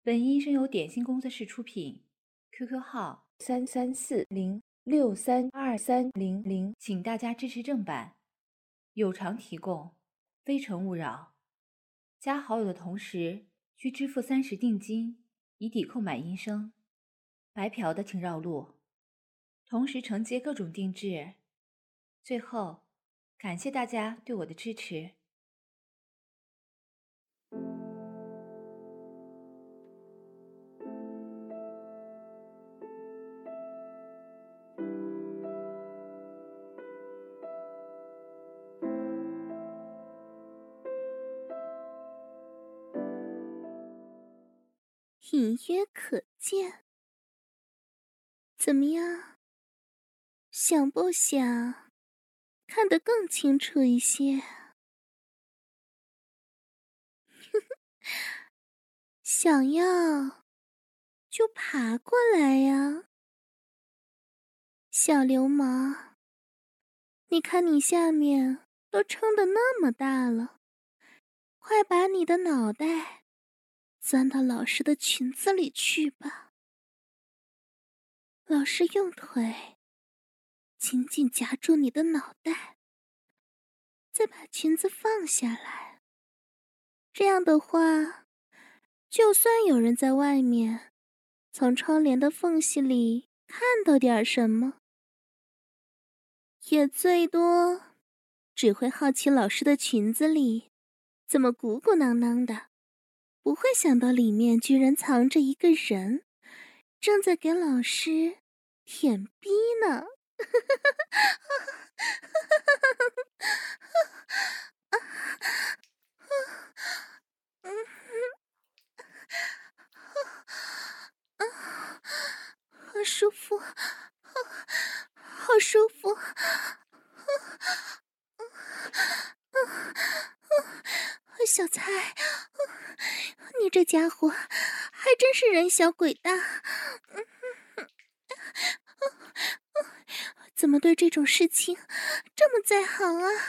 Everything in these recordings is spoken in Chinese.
本音声由点心工作室出品 ，QQ 号3340632300，请大家支持正版，有偿提供，非诚勿扰。加好友的同时需支付30定金，以抵购买音声。白嫖的请绕路，同时承接各种定制。最后，感谢大家对我的支持。 隐约可见，怎么样？想不想看得更清楚一些？想要就爬过来呀，小流氓！你看你下面都撑得那么大了，快把你的脑袋钻到老师的裙子里去吧。老师用腿紧紧夹住你的脑袋，再把裙子放下来。这样的话，就算有人在外面从窗帘的缝隙里看到点什么，也最多只会好奇老师的裙子里怎么鼓鼓囊囊的，不会想到里面居然藏着一个人，正在给老师舔逼呢。好舒服，好舒服。小蔡，你这家伙还真是人小鬼大，怎么对这种事情这么在行啊？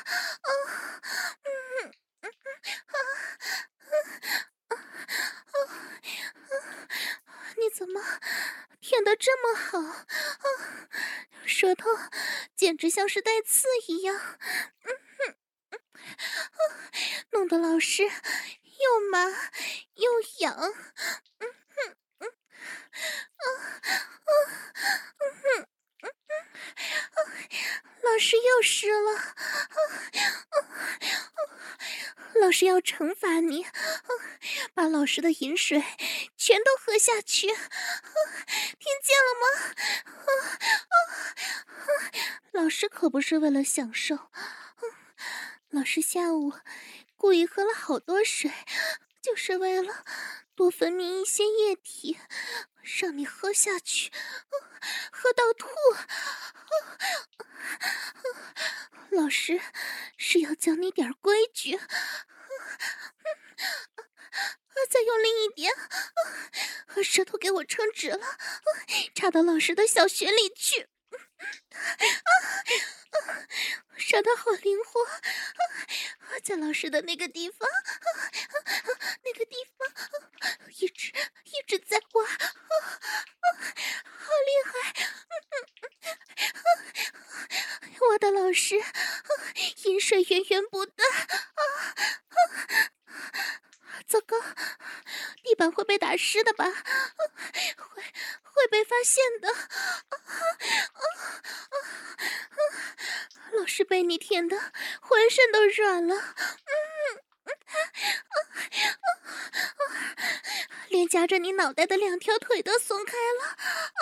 你怎么舔得这么好？舌头简直像是带刺一样，弄得老师又麻又痒。老师又湿了，老师要惩罚你，把老师的饮水全都喝下去，听见了吗？老师可不是为了享受，老师下午故意喝了好多水，就是为了多分泌一些液体，让你喝下去，喝到吐。老师是要教你点规矩，再用力一点，舌头给我撑直了，插到老师的小穴里去。舌头好灵活，在老师的那个地方，一直在挖，好厉害！挖的老师饮水源源不断，糟糕，地板会被打湿的吧？会被发现的。老师被你舔得浑身都软了，连夹着你脑袋的2条腿都松开了。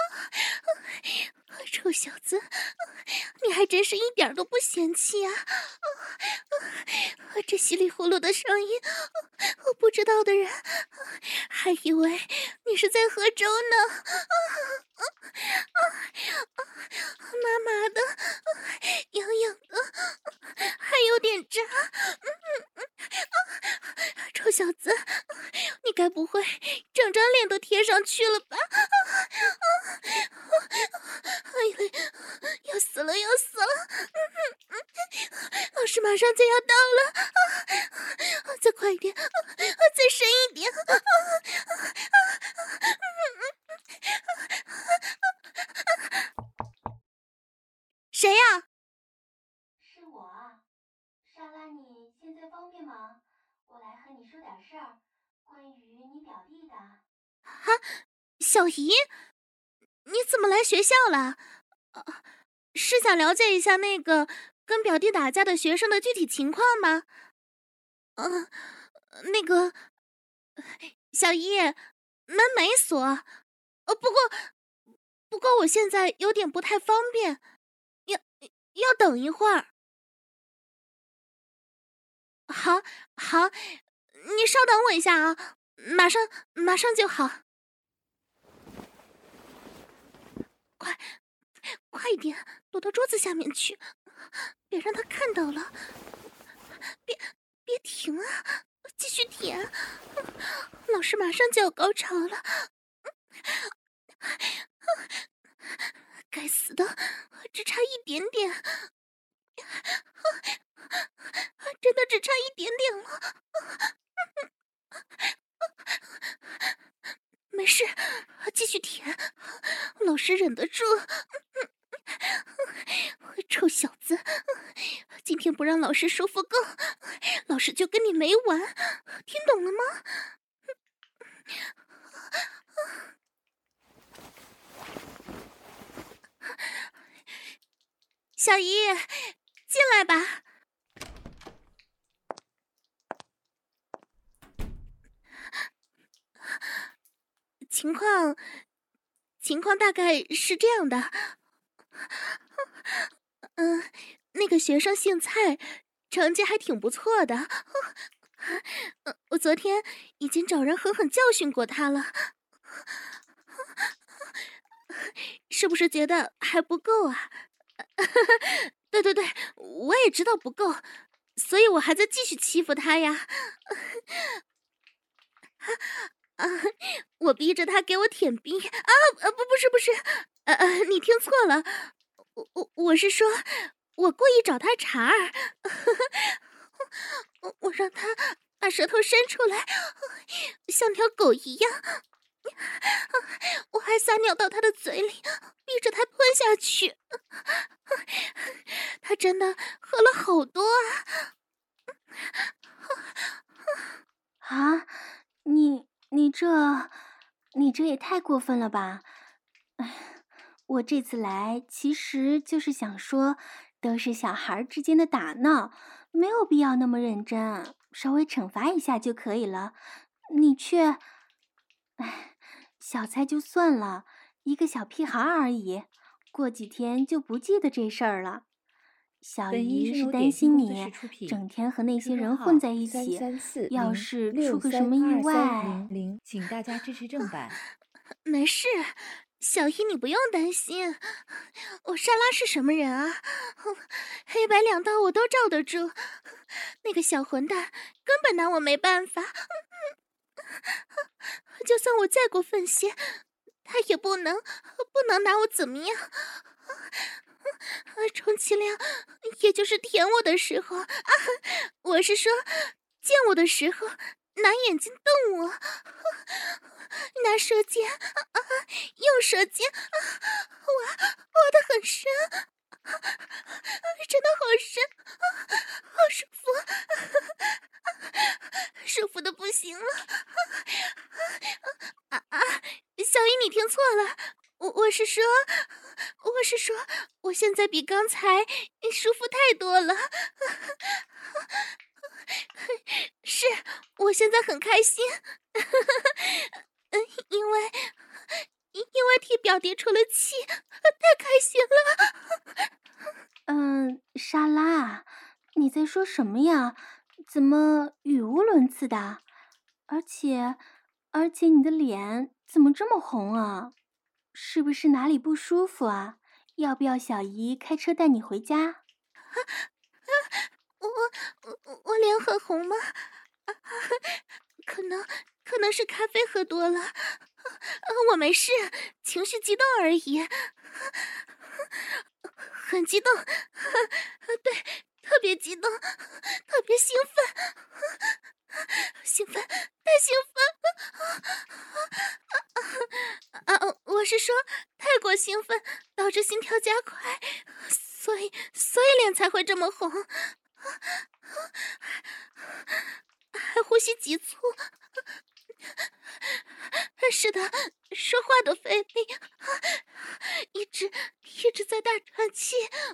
臭小子，你还真是一点都不嫌弃啊！这稀里呼噜的声音，不知道的人还以为你是在喝粥呢。麻麻的，痒痒的，还有点扎。臭小子，你该不会整张脸都贴上去了吧？哎呀，要死了，要死了！老师马上就要到了，再快一点，再深一点！ 小姨，你怎么来学校了？是想了解一下那个跟表弟打架的学生的具体情况吗？那个小姨，门没锁。不过我现在有点不太方便，要要等一会儿。好，好，你稍等我一下啊，马上就好。快一点，躲到桌子下面去，别让他看到了。别停啊，继续舔。老师马上就要高潮了。该死的，只差一点点，真的只差一点点了。没事，继续舔，老师忍得住。臭小子，今天不让老师舒服够，老师就跟你没完，听懂了吗？小姨，进来吧。情况大概是这样的。那个学生姓蔡，成绩还挺不错的。我昨天已经找人狠狠教训过他了。是不是觉得还不够啊？对，我也知道不够，所以我还在继续欺负他呀。我逼着他给我舔逼啊！不是，你听错了，我是说，我故意找他茬儿，我让他把舌头伸出来，像条狗一样，我还撒尿到他的嘴里，逼着他吞下去。他真的喝了好多啊！ 啊，你这也太过分了吧！哎，我这次来其实就是想说，都是小孩之间的打闹，没有必要那么认真，稍微惩罚一下就可以了。你却，哎，小菜就算了，一个小屁孩而已，过几天就不记得这事儿了。小本音姨是声由担心点心工作室你出品整天和那些 ，QQ 人混号在一起，要是出个什么意外， 33463230，请大家支持正版。 没事，小姨你不用担心。我莎拉是什么人啊？黑白两道我都罩得住，那个小混蛋根本拿我没办法。就算我再过分些，他也不能拿我怎么样。充其量也就是舔我的时候啊，我是说见我的时候拿眼睛瞪我，拿舌尖用舌尖挖得很深，真的好深，好舒服，舒服的不行了。小姨你听错了，我是说，我现在比刚才舒服太多了。是，我现在很开心，因为替表弟出了气，太开心了。 莎拉，你在说什么呀？怎么语无伦次的？而且你的脸怎么这么红啊？是不是哪里不舒服啊？要不要小姨开车带你回家？ 我脸很红吗？可能是咖啡喝多了。我没事，情绪激动而已。很激动，对，特别激动，特别兴奋，太兴奋！我是说，太过兴奋导致心跳加快，所以脸才会这么红，还呼吸急促， 是的，说话的费力，一直在大喘气。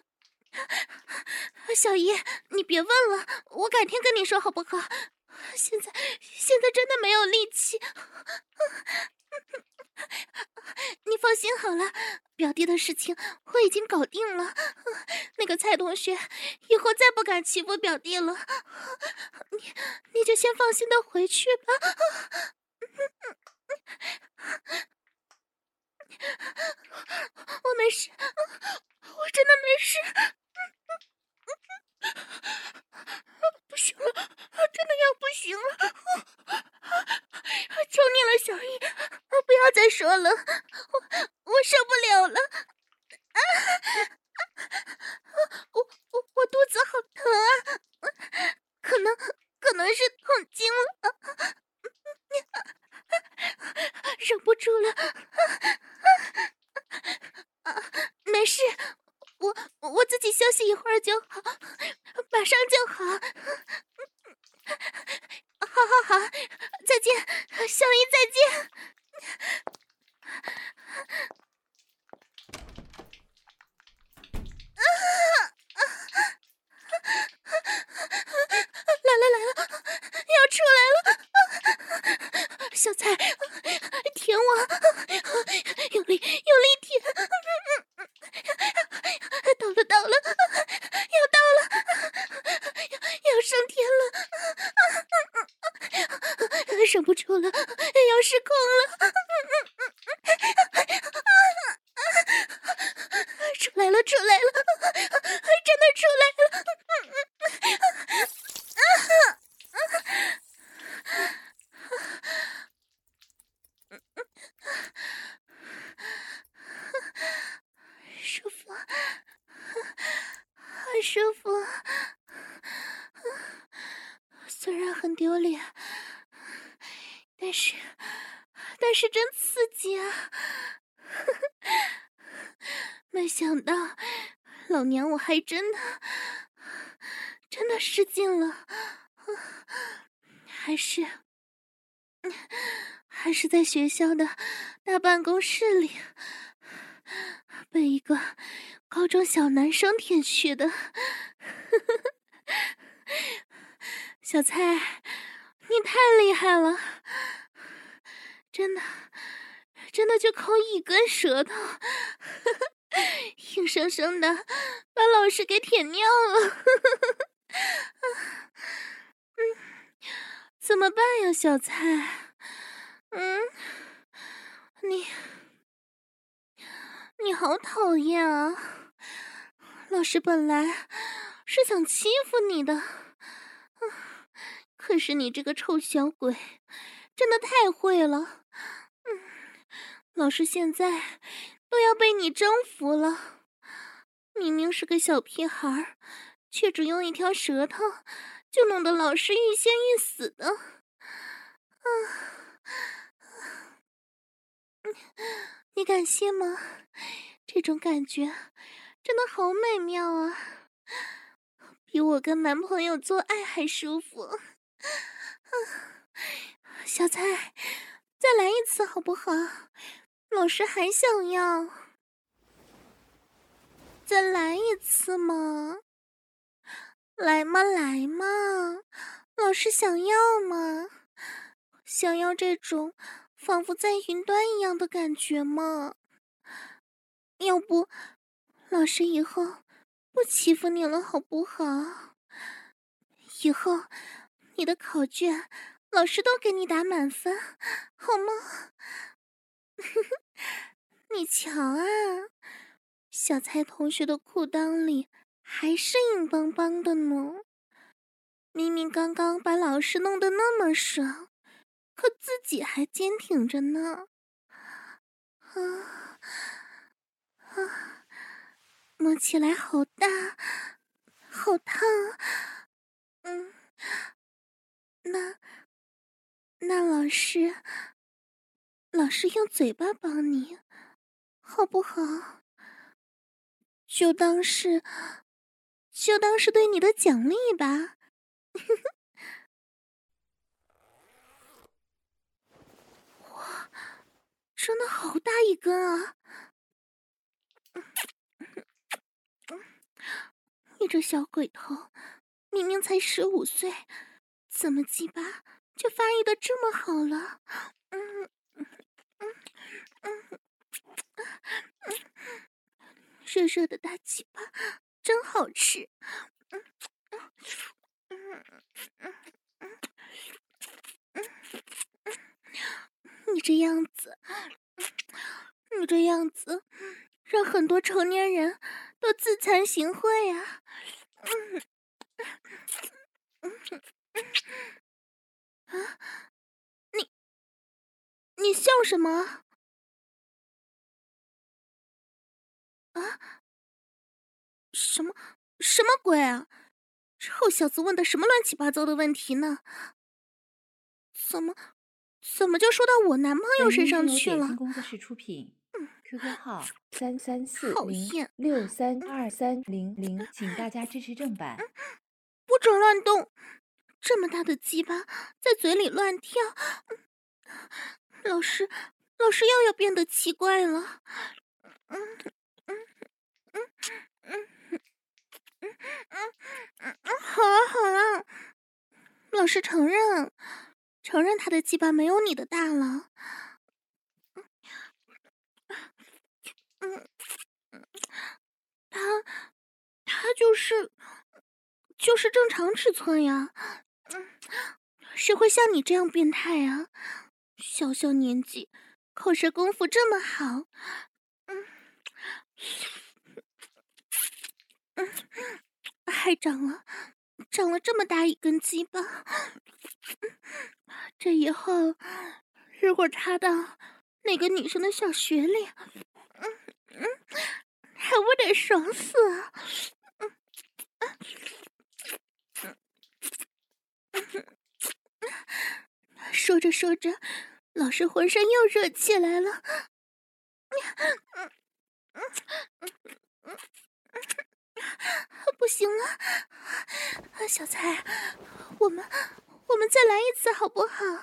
小姨，你别问了，我改天跟你说好不好？现在真的没有力气。你放心好了，表弟的事情我已经搞定了。那个蔡同学以后再不敢欺负表弟了。你就先放心的回去吧。我没事，我真的没事。不行了，真的要不行了！求你了，小姨，不要再说了，我受不了了。我肚子好疼啊，可能是痛经了，忍不住了。没事，我自己休息一会儿就好，马上就好。好，再见，小姨再见。来了，要出来了！小蔡，舔我，用力舔！到了，要到了，要升天了，忍不住了，要失控了！出来了，真的出来了！舒服，很舒服。虽然很丢脸，但是真刺激啊！没想到老娘我还真的失禁了，还是在学校的大办公室里被一个高中小男生舔去的。小蔡，你太厉害了，真的就靠一根舌头硬生生的把老师给舔尿了。怎么办呀，小蔡？你好讨厌啊！老师本来是想欺负你的，可是你这个臭小鬼真的太会了。老师现在都要被你征服了。明明是个小屁孩，却只用一条舌头就弄得老师欲仙欲死的。你敢信吗？这种感觉真的好美妙啊，比我跟男朋友做爱还舒服。小蔡，再来一次好不好？老师还想要。再来一次嘛，来嘛，老师想要嘛，想要这种仿佛在云端一样的感觉嘛。要不老师以后不欺负你了好不好？以后你的考卷老师都给你打满分好吗？你瞧啊，小蔡同学的裤裆里还是硬邦邦的呢，明明刚刚把老师弄得那么爽，可自己还坚挺着呢。摸起来好大，好烫。那老师用嘴巴帮你，好不好？就当是对你的奖励吧。 真的好大一根啊！你这小鬼头，明明才15岁，怎么鸡巴就发育的这么好了？热热的大鸡巴真好吃。你这样子，让很多成年人都自惭形秽啊！啊，你笑什么？啊？什么鬼啊？臭小子问的什么乱七八糟的问题呢？怎么就说到我男朋友身上去了？ 点心工作室出品，QQ 号讨厌 33406320，请大家支持正版。 不准乱动！这么大的鸡巴在嘴里乱跳，老师又要变得奇怪了。好了，老师承认他的鸡巴没有你的大了。他就是正常尺寸呀。谁会像你这样变态啊？小年纪，口舌功夫这么好。还长了这么大一根鸡巴。这以后如果插到哪个女生的小穴里，还不得爽死啊！说着，老师浑身又热起来了。不行了，小蔡，我们再来一次好不好？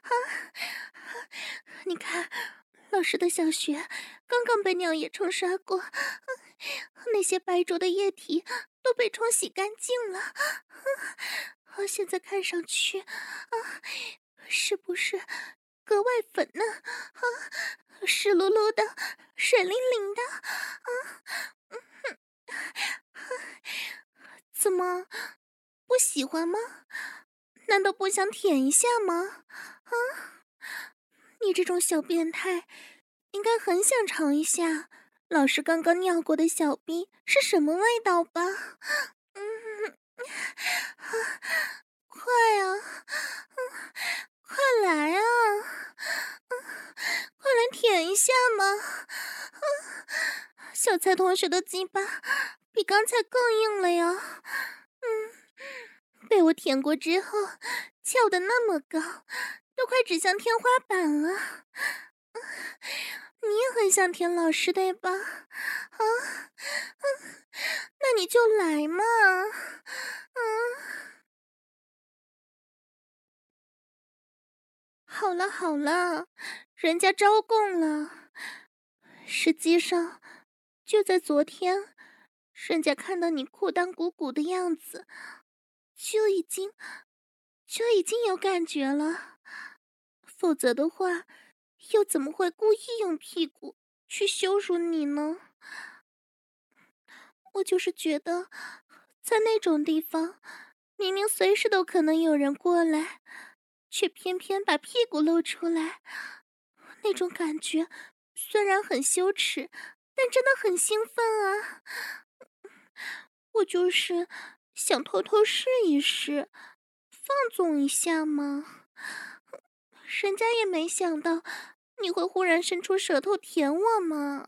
你看，老师的小穴刚刚被尿液冲刷过，那些白浊的液体都被冲洗干净了。现在看上去，是不是格外粉嫩？湿漉漉的，水灵灵的。怎么不喜欢吗？难道不想舔一下吗？你这种小变态应该很想尝一下老师刚刚尿过的小逼是什么味道吧？快啊，快来啊，快来舔一下嘛！小蔡同学的鸡巴比刚才更硬了呀。被我舔过之后翘得那么高，都快指向天花板了。你也很想舔老师对吧？那你就来嘛。好了，人家招供了。实际上就在昨天，人家看到你裤裆鼓鼓的样子，就已经有感觉了。否则的话，又怎么会故意用屁股去羞辱你呢？我就是觉得，在那种地方，明明随时都可能有人过来，却偏偏把屁股露出来，那种感觉虽然很羞耻，但真的很兴奋啊！我就是想偷偷试一试，放纵一下嘛。人家也没想到你会忽然伸出舌头舔我嘛。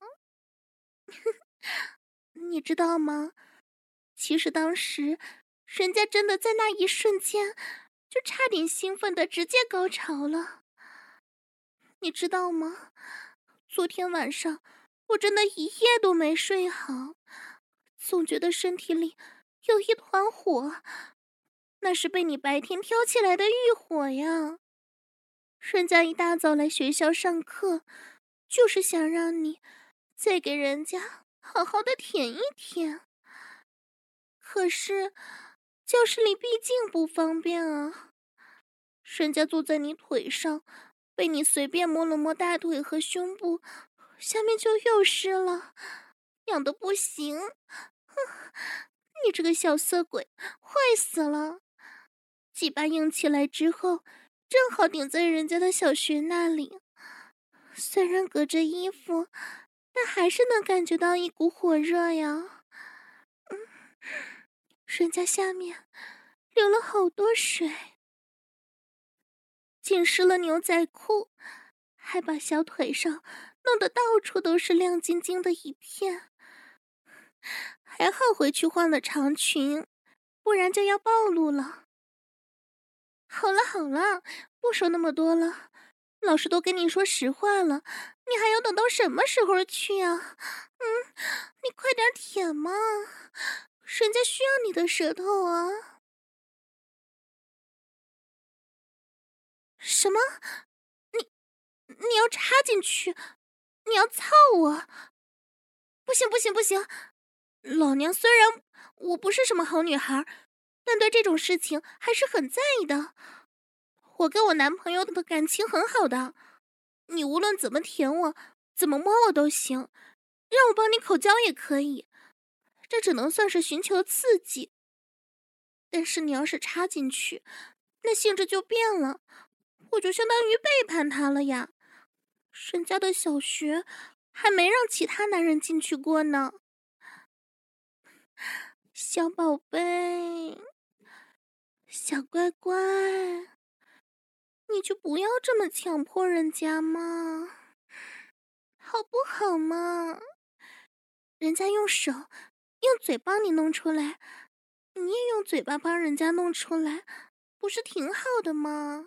你知道吗？其实当时人家真的在那一瞬间就差点兴奋的直接高潮了。你知道吗？昨天晚上我真的一夜都没睡好，总觉得身体里有一团火，那是被你白天挑起来的欲火呀。人家一大早来学校上课， 就是想让你再给人家好好的舔一舔。可是教室里毕竟不方便啊，人家坐在你腿上，被你随便摸了摸大腿和胸部，下面就又湿了，痒得不行。你这个小色鬼，坏死了！鸡巴硬起来之后，正好顶在人家的小穴那里，虽然隔着衣服，但还是能感觉到一股火热呀。人家下面流了好多水，浸湿了牛仔裤，还把小腿上弄得到处都是亮晶晶的一片。还好回去换了长裙，不然就要暴露了。好了好了，不说那么多了，老师都跟你说实话了，你还要等到什么时候去啊？你快点舔嘛，人家需要你的舌头啊。什么？你要插进去？你要操我？不行不行不行！老娘虽然我不是什么好女孩，但对这种事情还是很在意的。我跟我男朋友的感情很好的，你无论怎么舔我，怎么摸我都行，让我帮你口交也可以，这只能算是寻求刺激。但是你要是插进去，那性质就变了，我就相当于背叛他了呀。人家的小学还没让其他男人进去过呢。小宝贝，小乖乖，你就不要这么强迫人家嘛，好不好嘛？人家用手用嘴帮你弄出来，你也用嘴巴帮人家弄出来，不是挺好的吗？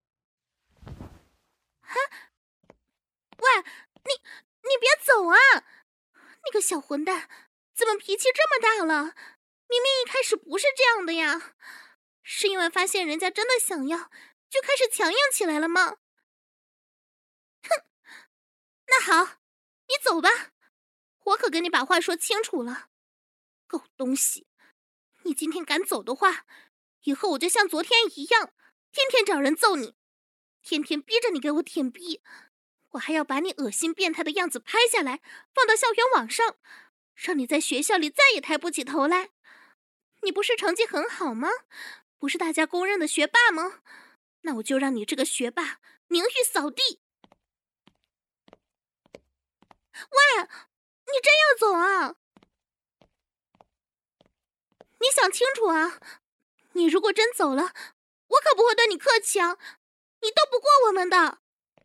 喂，你别走啊！你个小混蛋，怎么脾气这么大了？明明一开始不是这样的呀，是因为发现人家真的想要，就开始强硬起来了吗？哼，那好，你走吧，我可跟你把话说清楚了。狗东西，你今天敢走的话，以后我就像昨天一样，天天找人揍你，天天逼着你给我舔逼，我还要把你恶心变态的样子拍下来，放到校园网上，让你在学校里再也抬不起头来。你不是成绩很好吗？不是大家公认的学霸吗？那我就让你这个学霸名誉扫地。喂，你真要走啊？你想清楚啊！你如果真走了，我可不会对你客气啊！你斗不过我们的。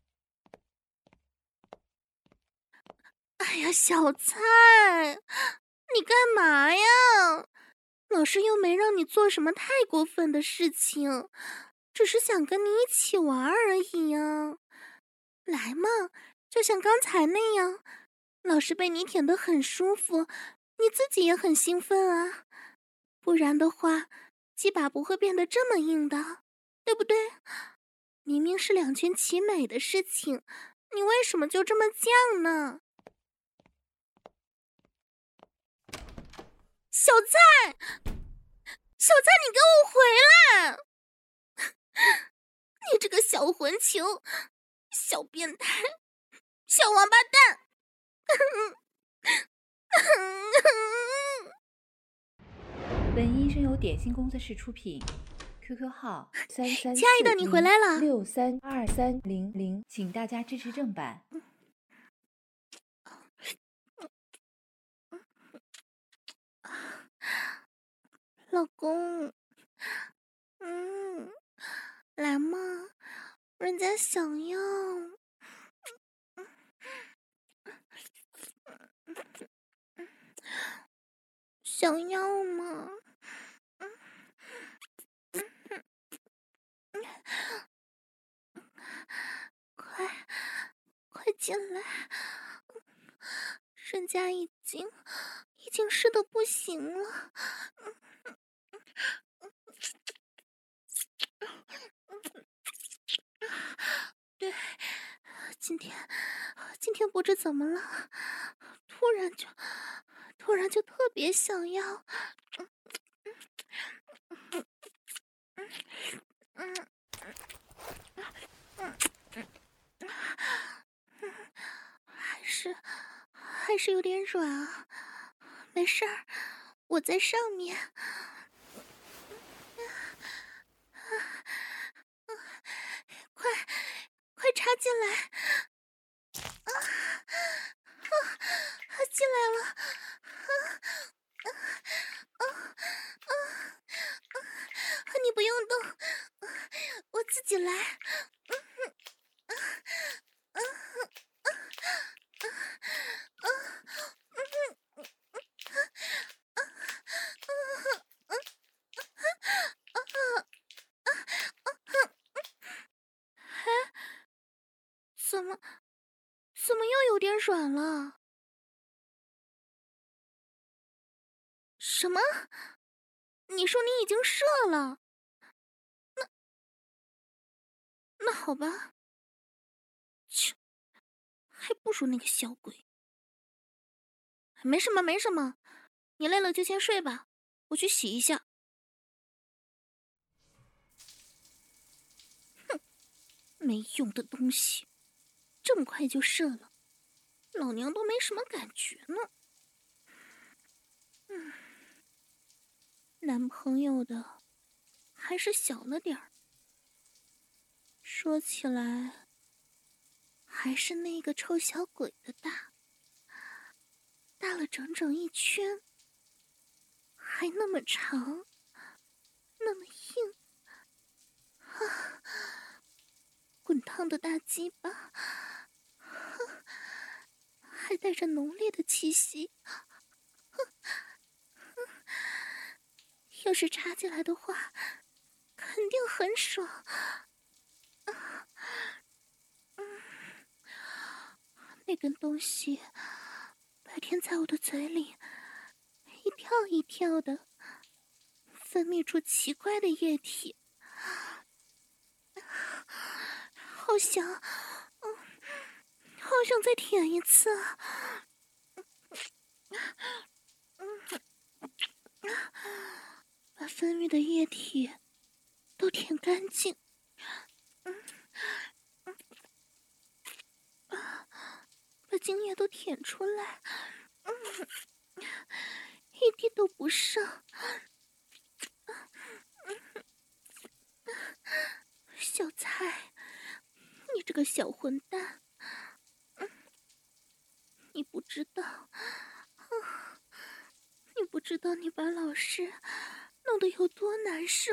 哎呀，小蔡，你干嘛呀？老师又没让你做什么太过分的事情，只是想跟你一起玩而已呀。来嘛，就像刚才那样，老师被你舔得很舒服，你自己也很兴奋啊。不然的话，鸡巴不会变得这么硬的，对不对？明明是两全其美的事情，你为什么就这么犟呢？小蔡，小蔡，你给我回来！你这个小混球，小变态，小王八蛋！ 本音声由点心工作室出品，QQ 号3341 亲爱的，你回来了。 632300，请大家支持正版。 老公，来嘛，人家想要。想要吗？快进来，人家已经湿得不行了。对， 今天不知怎么了，突然就特别想要，还是有点软啊。没事儿，我在上面。快插进来！进来了！你不用动，我自己来。怎么又有点软了？什么？你说你已经射了？那好吧。切，还不如那个小鬼。没什么，没什么，你累了就先睡吧，我去洗一下。哼，没用的东西，这么快就射了，老娘都没什么感觉呢。男朋友的还是小了点儿。说起来，还是那个臭小鬼的大了整整一圈，还那么长，那么硬。滚烫的大鸡巴，还带着浓烈的气息。要是插进来的话，肯定很爽。那根东西白天在我的嘴里一跳一跳的，分泌出奇怪的液体，好想再舔一次啊！把分泌的液体都舔干净。把精液都舔出来，一滴都不剩。小蔡，你这个小混蛋，你不知道，你不知道你把老师弄得有多难受。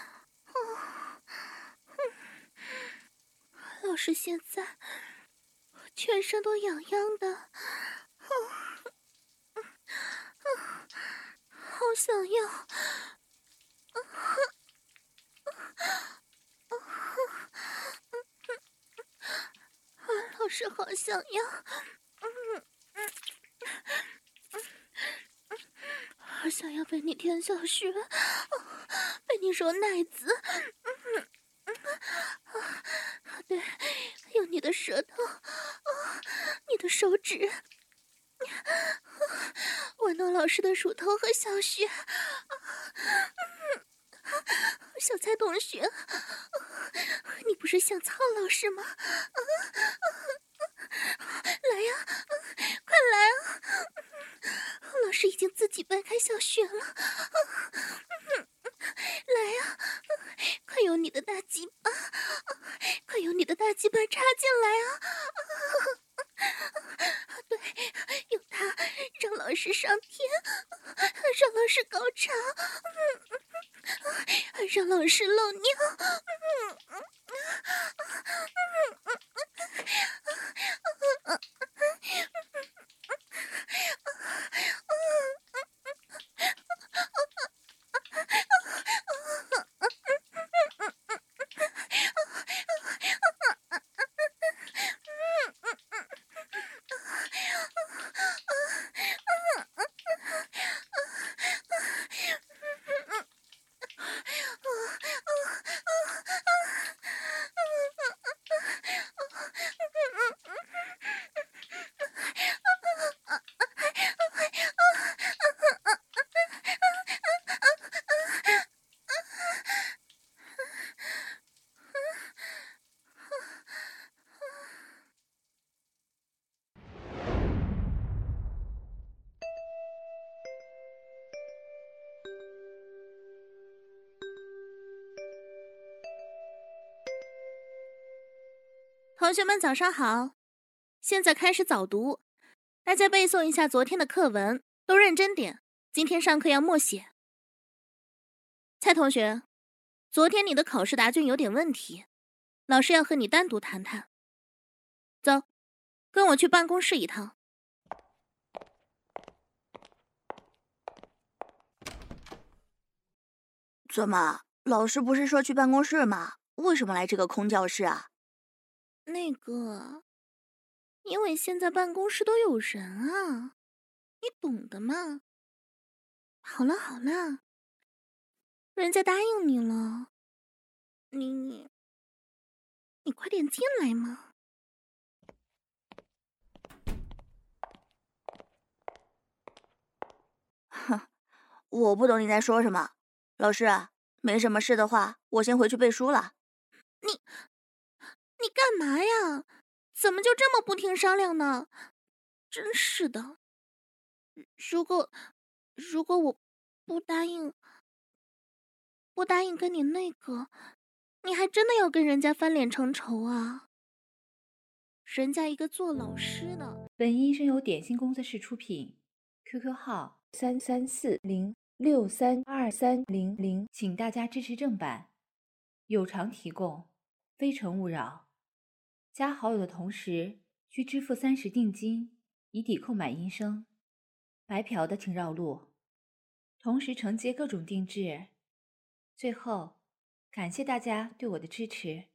老师现在全身都痒痒的，好想要，老师好想要，好想要被你舔小穴，被你揉奶子，对，用你的舌头，你的手指，玩弄老师的乳头和小穴。小蔡同学，你不是想操老师吗？来呀，快来啊！老师已经自己掰开小穴了，来呀，快用你的大鸡巴，快用你的大鸡巴插进来啊！对，用它让老师上天，让老师高潮，让老师漏尿。 同学们早上好，现在开始早读，大家背诵一下昨天的课文，都认真点，今天上课要默写。蔡同学，昨天你的考试答卷有点问题，老师要和你单独谈谈。走，跟我去办公室一趟。 怎么，老师不是说去办公室吗？为什么来这个空教室啊？ 那个，因为现在办公室都有人啊，你懂的嘛。好了好了，人家答应你了，你快点进来嘛。 哼，我不懂你在说什么。老师啊，没什么事的话，我先回去背书了。 你干嘛呀？怎么就这么不听商量呢？真是的。如果我不答应跟你那个，你还真的要跟人家翻脸成仇啊？人家一个做老师的。 本音声由点心工作室出品 ，QQ 号3340632300，请大家支持正版，有偿提供，非诚勿扰。加好友的同时需支付30定金，以抵扣买音声。白嫖的请绕路，同时承接各种定制。最后，感谢大家对我的支持。